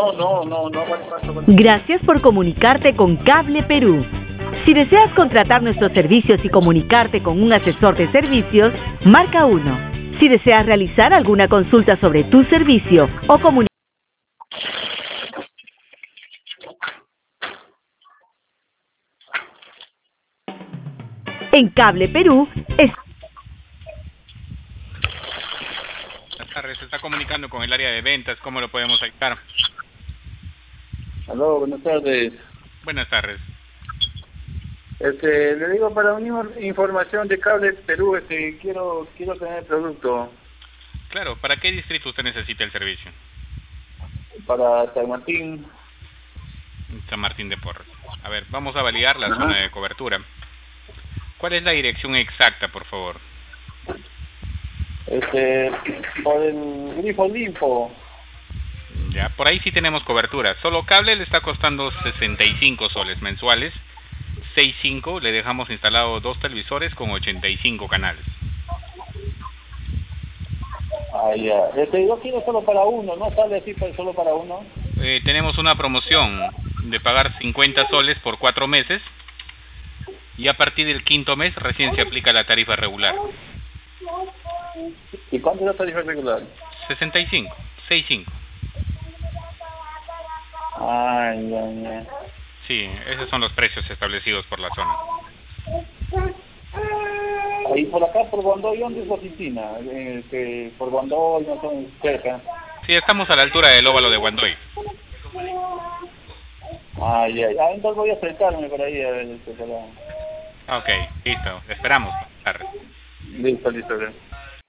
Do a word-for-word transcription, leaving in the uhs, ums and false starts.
no, no, no, no vale más. No vale. Gracias por comunicarte con Cable Perú. Si deseas contratar nuestros servicios y comunicarte con un asesor de servicios, marca uno. Si deseas realizar alguna consulta sobre tu servicio o comunicar en Cable Perú, es... Buenas tardes, se está comunicando con el área de ventas, ¿cómo lo podemos ayudar? Aló, buenas tardes. Buenas tardes. Este, le digo para una información de Cable Perú, este, quiero, quiero tener el producto Claro, ¿para qué distrito usted necesita el servicio? para San Martín. San Martín de Porres. A ver, vamos a validar la Ajá. zona de cobertura. ¿Cuál es la dirección exacta, por favor? Este, por el grifo limpo. Ya, por ahí sí tenemos cobertura. Solo cable le está costando sesenta y cinco soles mensuales. seis cinco, le dejamos instalado dos televisores con ochenta y cinco canales. Ah, ya. Este, yo quiero solo para uno, ¿no? Sale así para- solo para uno. Eh, tenemos una promoción de pagar cincuenta soles por cuatro meses. Y a partir del quinto mes recién se aplica la tarifa regular. ¿Y cuánto es la tarifa regular? sesenta y cinco, sesenta y cinco. Ay, ya, ya. Sí, esos son los precios establecidos por la zona. Ahí por acá, por Guandoy, ¿dónde es la oficina? Este, por Guandoy, no son cerca. Sí, estamos a la altura del óvalo de Guandoy. Ay, ay, ah, entonces voy a acercarme por ahí a ver este, para... Ok, listo, esperamos. Tarde. Listo, listo, bien.